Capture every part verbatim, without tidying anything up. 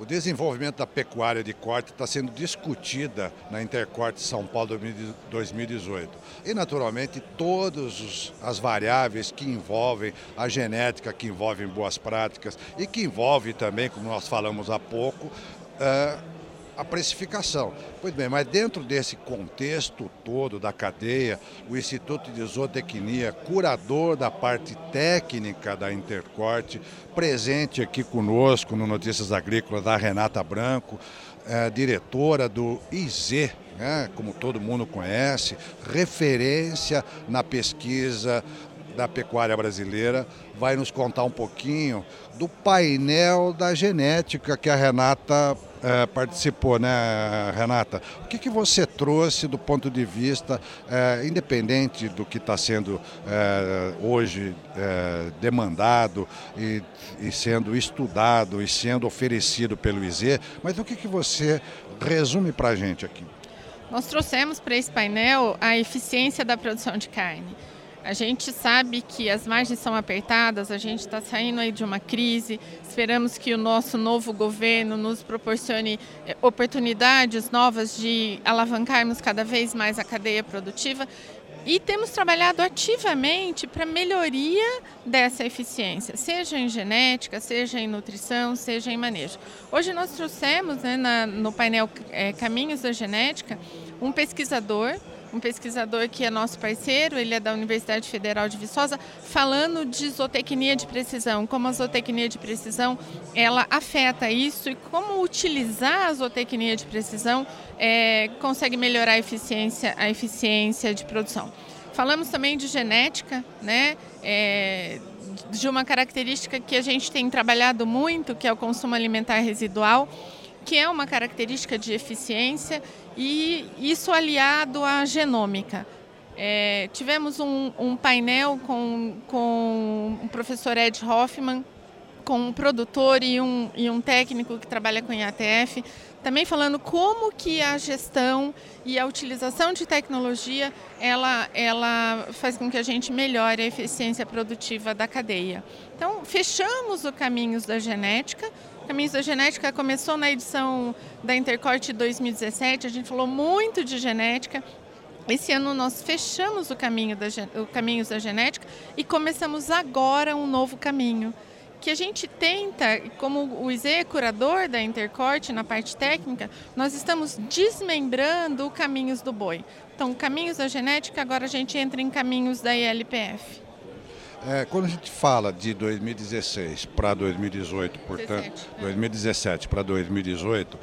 O desenvolvimento da pecuária de corte está sendo discutida na Intercorte São Paulo dois mil e dezoito. E, naturalmente, todas as variáveis que envolvem a genética, que envolvem boas práticas e que envolve também, como nós falamos há pouco, uh, a precificação. Pois bem, mas dentro desse contexto todo da cadeia, o Instituto de Zootecnia, curador da parte técnica da Intercorte, presente aqui conosco no Notícias Agrícolas, a Renata Branco, é, diretora do I Z, né, como todo mundo conhece, referência na pesquisa da pecuária brasileira, vai nos contar um pouquinho do painel da genética que a Renata é, participou, né, Renata? O que, que você trouxe do ponto de vista, é, independente do que está sendo é, hoje é, demandado e, e sendo estudado e sendo oferecido pelo I Z, mas o que, que você resume para a gente aqui? Nós trouxemos para esse painel a eficiência da produção de carne. A gente sabe que as margens são apertadas, a gente está saindo aí de uma crise, esperamos que o nosso novo governo nos proporcione oportunidades novas de alavancarmos cada vez mais a cadeia produtiva e temos trabalhado ativamente para a melhoria dessa eficiência, seja em genética, seja em nutrição, seja em manejo. Hoje nós trouxemos, né, na, no painel é, Caminhos da Genética, um pesquisador, um pesquisador que é nosso parceiro, ele é da Universidade Federal de Viçosa, falando de zootecnia de precisão, como a zootecnia de precisão ela afeta isso e como utilizar a zootecnia de precisão é, consegue melhorar a eficiência, a eficiência de produção. Falamos também de genética, né? É, de uma característica que a gente tem trabalhado muito, que é o consumo alimentar residual, que é uma característica de eficiência e isso aliado à genômica. É, tivemos um, um painel com, com o professor Ed Hoffman, com um produtor e um, e um técnico que trabalha com I A T F, também falando como que a gestão e a utilização de tecnologia ela, ela faz com que a gente melhore a eficiência produtiva da cadeia. Então, fechamos o Caminhos da Genética. Caminhos da Genética começou na edição da Intercorte dois mil e dezessete, a gente falou muito de genética. Esse ano nós fechamos o, caminho da, o Caminhos da Genética e começamos agora um novo caminho, que a gente tenta, como o I Z é curador da Intercorte na parte técnica, nós estamos desmembrando o Caminhos do Boi. Então, Caminhos da Genética, agora a gente entra em Caminhos da I L P F. É, quando a gente fala de dois mil e dezesseis para dois mil e dezoito, portanto, dezessete, né? dois mil e dezessete para dois mil e dezoito,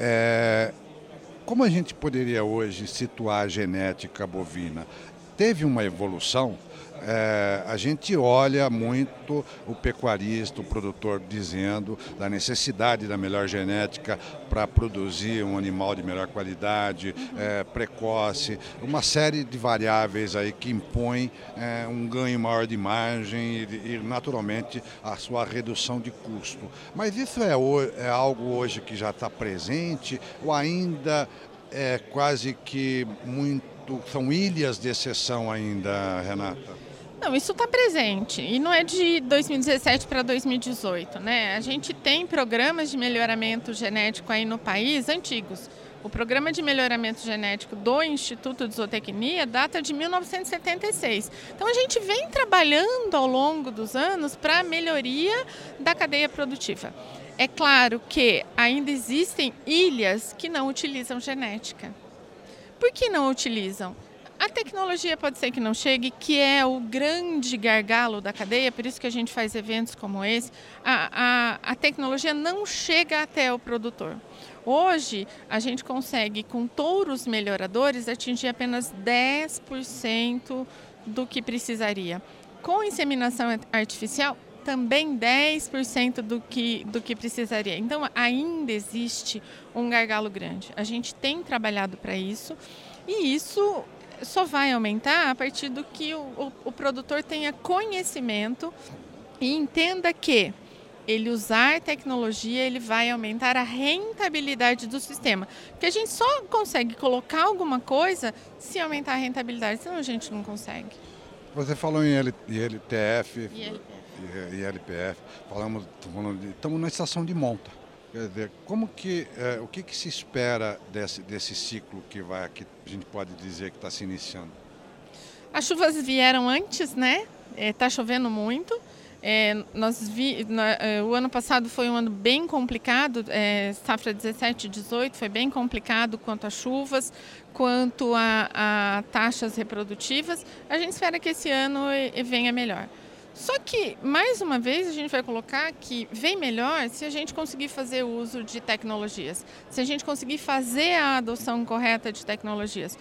é, como a gente poderia hoje situar a genética bovina? Teve uma evolução? É, a gente olha muito o pecuarista, o produtor dizendo da necessidade da melhor genética para produzir um animal de melhor qualidade, é, precoce, uma série de variáveis aí que impõem é, um ganho maior de margem e, e, naturalmente, a sua redução de custo. Mas isso é, é algo hoje que já está presente ou ainda é quase que muito, são ilhas de exceção ainda, Renata? Não, isso está presente e não é de dois mil e dezessete para dois mil e dezoito, né? A gente tem programas de melhoramento genético aí no país antigos. O programa de melhoramento genético do Instituto de Zootecnia data de mil novecentos e setenta e seis. Então a gente vem trabalhando ao longo dos anos para a melhoria da cadeia produtiva. É claro que ainda existem ilhas que não utilizam genética. Por que não utilizam? A tecnologia pode ser que não chegue, que é o grande gargalo da cadeia, por isso que a gente faz eventos como esse. A, a, a tecnologia não chega até o produtor. Hoje, a gente consegue, com touros melhoradores, atingir apenas dez por cento do que precisaria. Com inseminação artificial, também dez por cento do que, do que precisaria. Então, ainda existe um gargalo grande. A gente tem trabalhado para isso e isso só vai aumentar a partir do que o, o, o produtor tenha conhecimento e entenda que ele usar tecnologia, ele vai aumentar a rentabilidade do sistema. Porque a gente só consegue colocar alguma coisa se aumentar a rentabilidade, senão a gente não consegue. Você falou em I L T F, I L P F. I L P F, falamos, estamos na estação de monta. Quer dizer, como que, é, o que, que se espera desse, desse ciclo que, vai, que a gente pode dizer que está se iniciando? As chuvas vieram antes, né? Está chovendo muito. É, nós vi, na, é, o ano passado foi um ano bem complicado, é, safra dezessete, dezoito foi bem complicado quanto a chuvas, quanto a, a taxas reprodutivas. A gente espera que esse ano venha melhor. Só que, mais uma vez, a gente vai colocar que vem melhor se a gente conseguir fazer uso de tecnologias, se a gente conseguir fazer a adoção correta de tecnologias.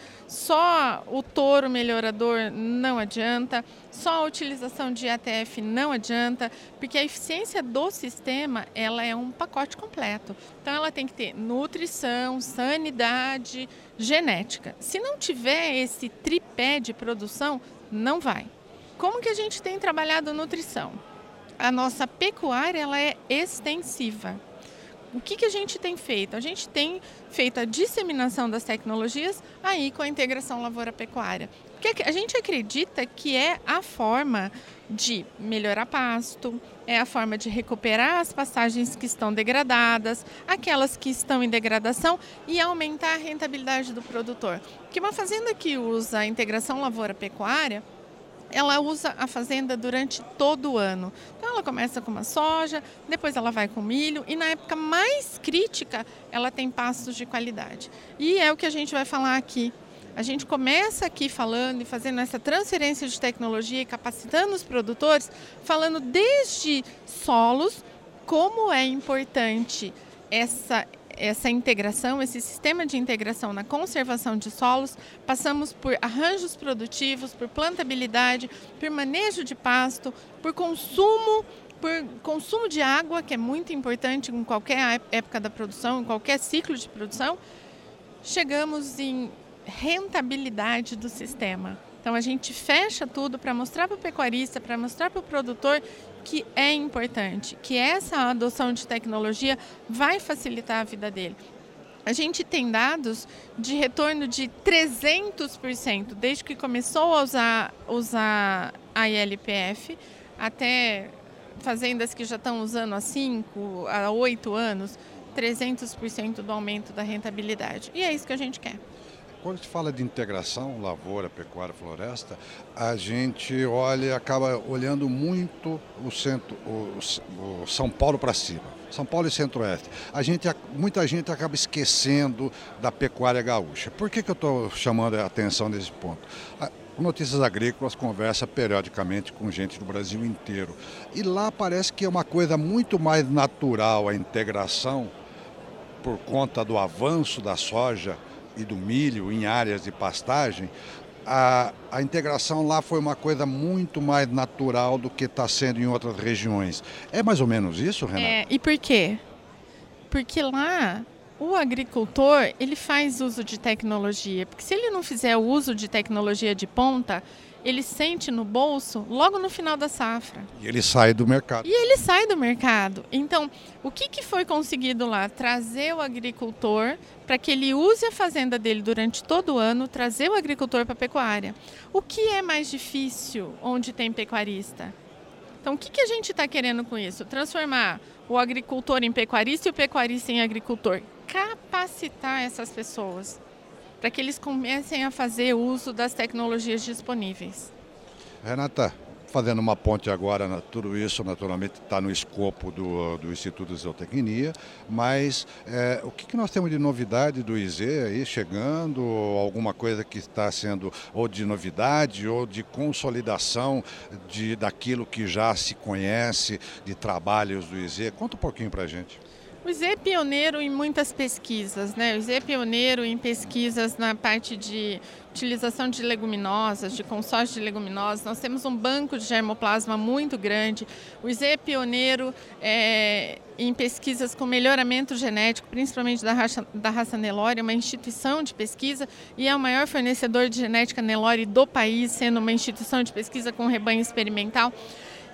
Só o touro melhorador não adianta, só a utilização de A T F não adianta, porque a eficiência do sistema ela é um pacote completo. Então, ela tem que ter nutrição, sanidade, genética. Se não tiver esse tripé de produção, não vai. Como que a gente tem trabalhado nutrição? A nossa pecuária ela é extensiva. O que, que a gente tem feito? A gente tem feito a disseminação das tecnologias aí com a integração lavoura-pecuária. Porque a gente acredita que é a forma de melhorar pasto, é a forma de recuperar as pastagens que estão degradadas, aquelas que estão em degradação e aumentar a rentabilidade do produtor. Porque uma fazenda que usa a integração lavoura-pecuária, ela usa a fazenda durante todo o ano. Então ela começa com uma soja, depois ela vai com milho e na época mais crítica ela tem pastos de qualidade. E é o que a gente vai falar aqui. A gente começa aqui falando e fazendo essa transferência de tecnologia e capacitando os produtores, falando desde solos, como é importante essa essa integração, esse sistema de integração na conservação de solos, passamos por arranjos produtivos, por plantabilidade, por manejo de pasto, por consumo, por consumo de água, que é muito importante em qualquer época da produção, em qualquer ciclo de produção. Chegamos em rentabilidade do sistema. Então a gente fecha tudo para mostrar para o pecuarista, para mostrar para o produtor que é importante, que essa adoção de tecnologia vai facilitar a vida dele. A gente tem dados de retorno de trezentos por cento, desde que começou a usar, usar a I L P F, até fazendas que já estão usando há cinco, há oito anos, trezentos por cento do aumento da rentabilidade. E é isso que a gente quer. Quando se fala de integração, lavoura, pecuária, floresta, a gente olha, acaba olhando muito o, centro, o, o São Paulo para cima, São Paulo e Centro-Oeste. A gente, muita gente acaba esquecendo da pecuária gaúcha. Por que que eu estou chamando a atenção nesse ponto? A, Notícias Agrícolas conversa periodicamente com gente do Brasil inteiro. E lá parece que é uma coisa muito mais natural a integração por conta do avanço da soja e do milho em áreas de pastagem. A, a integração lá foi uma coisa muito mais natural do que está sendo em outras regiões. É mais ou menos isso, Renata? É, e por quê? Porque lá o agricultor ele faz uso de tecnologia, porque se ele não fizer o uso de tecnologia de ponta, ele sente no bolso logo no final da safra. E ele sai do mercado. E ele sai do mercado. Então, o que, que foi conseguido lá? Trazer o agricultor para que ele use a fazenda dele durante todo o ano, trazer o agricultor para a pecuária. O que é mais difícil onde tem pecuarista? Então, o que, que a gente está querendo com isso? Transformar o agricultor em pecuarista e o pecuarista em agricultor. Capacitar essas pessoas para que eles comecem a fazer uso das tecnologias disponíveis. Renata, fazendo uma ponte agora, tudo isso naturalmente está no escopo do, do Instituto de Zootecnia, mas é, o que, que nós temos de novidade do I Z aí chegando, alguma coisa que está sendo ou de novidade ou de consolidação de, daquilo que já se conhece, de trabalhos do I Z? Conta um pouquinho para a gente. O I Z é pioneiro em muitas pesquisas, né? O I Z é pioneiro em pesquisas na parte de utilização de leguminosas, de consórcio de leguminosas. Nós temos um banco de germoplasma muito grande. O I Z é pioneiro é, em pesquisas com melhoramento genético, principalmente da raça, da raça Nelore, uma instituição de pesquisa e é o maior fornecedor de genética Nelore do país, sendo uma instituição de pesquisa com rebanho experimental.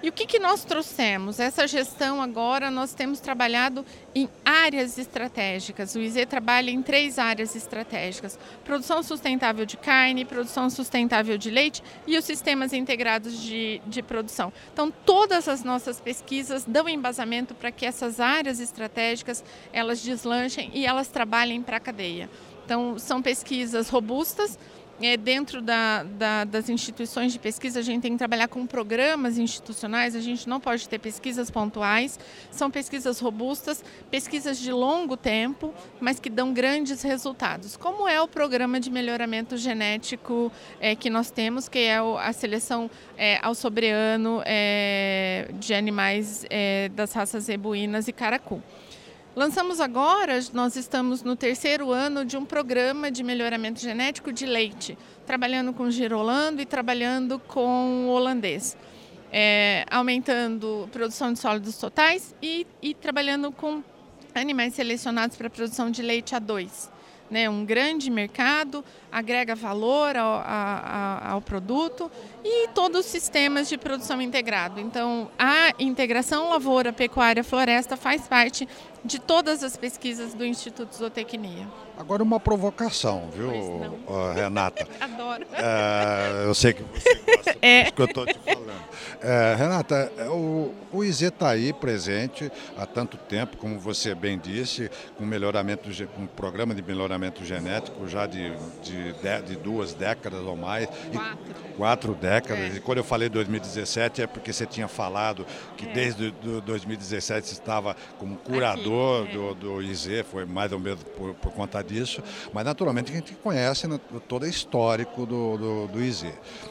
E o que, que nós trouxemos? Essa gestão agora nós temos trabalhado em áreas estratégicas. O I Z trabalha em três áreas estratégicas: produção sustentável de carne, produção sustentável de leite e os sistemas integrados de, de produção. Então, todas as nossas pesquisas dão embasamento para que essas áreas estratégicas elas deslanchem e elas trabalhem para a cadeia. Então, são pesquisas robustas. É, dentro da, da, das instituições de pesquisa, a gente tem que trabalhar com programas institucionais, a gente não pode ter pesquisas pontuais, são pesquisas robustas, pesquisas de longo tempo, mas que dão grandes resultados, como é o programa de melhoramento genético é, que nós temos, que é a seleção é, ao sobreano é, de animais é, das raças zebuínas e caracu. Lançamos agora, nós estamos no terceiro ano de um programa de melhoramento genético de leite, trabalhando com girolando e trabalhando com holandês, é, aumentando produção de sólidos totais e, e trabalhando com animais selecionados para a produção de leite A dois. Né, um grande mercado, agrega valor ao, a, ao produto e todos os sistemas de produção integrado. Então, a integração lavoura, pecuária, floresta faz parte de todas as pesquisas do Instituto Zootecnia. Agora uma provocação, viu, uh, Renata? Adoro. Uh, eu sei que você gosta é. disso que eu estou te falando. Uh, Renata, o, o I Z está aí presente há tanto tempo, como você bem disse, com melhoramento, um programa de melhoramento genético já de, de, de duas décadas ou mais. Quatro. E, quatro décadas. É. E quando eu falei dois mil e dezessete é porque você tinha falado que é. desde do, dois mil e dezessete você estava como curador Aqui, é. do, do I Z, foi mais ou menos por, por conta disso, mas naturalmente a gente conhece né, todo o histórico do, do, do I Z.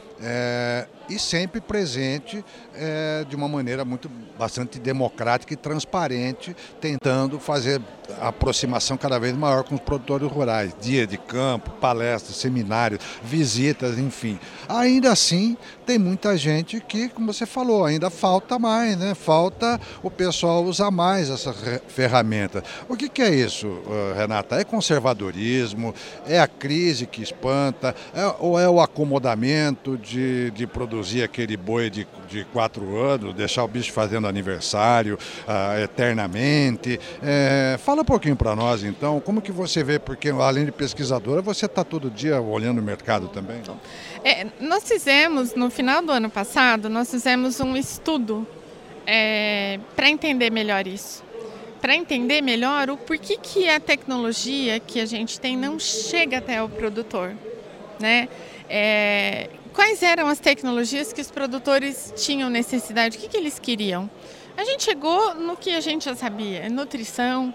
É, e sempre presente é, de uma maneira muito bastante democrática e transparente, tentando fazer a aproximação cada vez maior com os produtores rurais, dia de campo, palestras, seminários, visitas, enfim. Ainda assim, tem muita gente que, como você falou, ainda falta mais, né? Falta o pessoal usar mais essa ferramenta. O que, que é isso, Renata? É conservadorismo? É a crise que espanta? É, ou é o acomodamento de, de produzir aquele boi de, de quatro anos, deixar o bicho fazendo aniversário uh, eternamente? É, fala um pouquinho para nós, então, como que você vê, porque além de pesquisadora, você está todo dia olhando o mercado também? É, nós fizemos, no final do ano passado, nós fizemos um estudo é, para entender melhor isso. Para entender melhor o porquê que a tecnologia que a gente tem não chega até o produtor, né? É, quais eram as tecnologias que os produtores tinham necessidade, o que, que eles queriam? A gente chegou no que a gente já sabia, nutrição,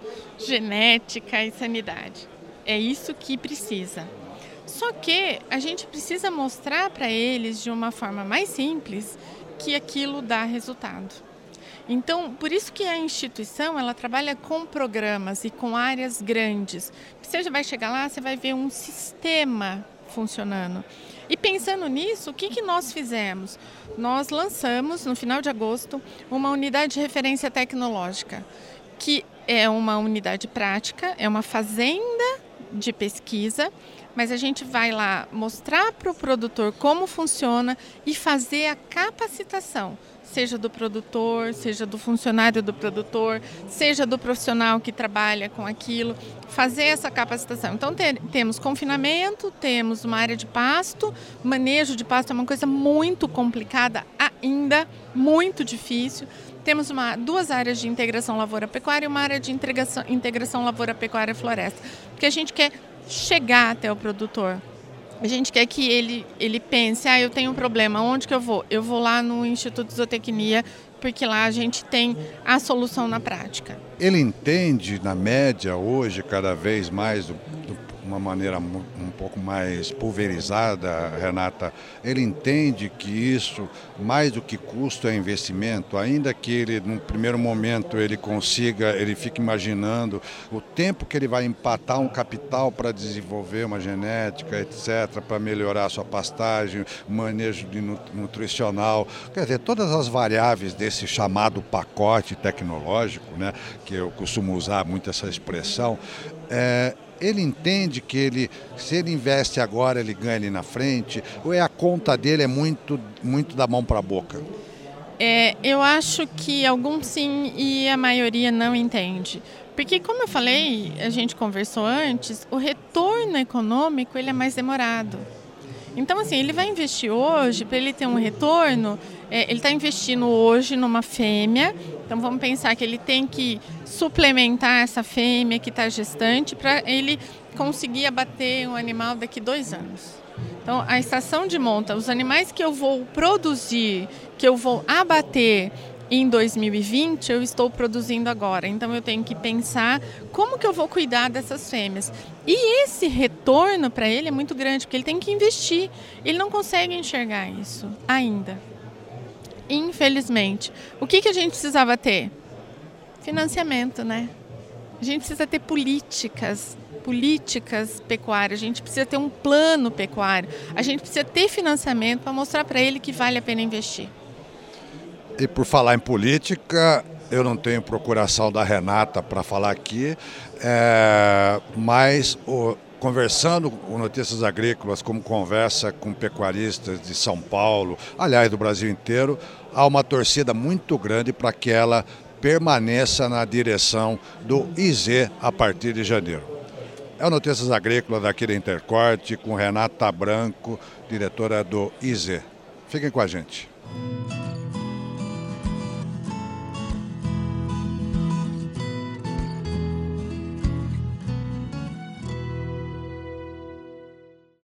genética e sanidade. É isso que precisa. Só que a gente precisa mostrar para eles de uma forma mais simples que aquilo dá resultado. Então, por isso que a instituição ela trabalha com programas e com áreas grandes. Você já vai chegar lá, você vai ver um sistema funcionando. E pensando nisso, o que, que nós fizemos? Nós lançamos, no final de agosto, uma unidade de referência tecnológica, que é uma unidade prática, é uma fazenda de pesquisa, mas a gente vai lá mostrar para o produtor como funciona e fazer a capacitação, seja do produtor, seja do funcionário do produtor, seja do profissional que trabalha com aquilo, fazer essa capacitação. Então ter, temos confinamento, temos uma área de pasto, manejo de pasto é uma coisa muito complicada ainda, muito difícil. Temos uma, duas áreas de integração lavoura-pecuária e uma área de integração, integração lavoura-pecuária-floresta, porque a gente quer chegar até o produtor. A gente quer que ele, ele pense, ah, eu tenho um problema, onde que eu vou? Eu vou lá no Instituto Zootecnia, porque lá a gente tem a solução na prática. Ele entende, na média, hoje, cada vez mais, do, do, uma maneira um pouco mais pulverizada, Renata, ele entende que isso, mais do que custo, é investimento, ainda que ele, num primeiro momento, ele consiga, ele fique imaginando o tempo que ele vai empatar um capital para desenvolver uma genética, etcétera, para melhorar a sua pastagem, manejo de nutricional, quer dizer, todas as variáveis desse chamado pacote tecnológico, né, que eu costumo usar muito essa expressão, é, ele entende que ele, se ele investe agora, ele ganha ali na frente, ou é a conta dele é muito, muito da mão para a boca? É, eu acho que alguns sim e a maioria não entende. Porque, como eu falei, a gente conversou antes, o retorno econômico ele é mais demorado. Então, assim, ele vai investir hoje, para ele ter um retorno, é, ele está investindo hoje numa fêmea, então vamos pensar que ele tem que suplementar essa fêmea que está gestante para ele conseguir abater um animal daqui a dois anos. Então, a estação de monta, os animais que eu vou produzir, que eu vou abater em dois mil e vinte, eu estou produzindo agora. Então, eu tenho que pensar como que eu vou cuidar dessas fêmeas. E esse retorno para ele é muito grande, porque ele tem que investir. Ele não consegue enxergar isso ainda. Infelizmente. O que, que a gente precisava ter? Financiamento, né? A gente precisa ter políticas, políticas pecuárias, a gente precisa ter um plano pecuário, a gente precisa ter financiamento para mostrar para ele que vale a pena investir. E por falar em política, eu não tenho procuração da Renata para falar aqui, é, mas o, conversando com Notícias Agrícolas, como conversa com pecuaristas de São Paulo, aliás, do Brasil inteiro, há uma torcida muito grande para que ela permaneça na direção do I Z a partir de janeiro. É o Notícias Agrícolas daqui da Intercorte, com Renata Branco, diretora do I Z. Fiquem com a gente.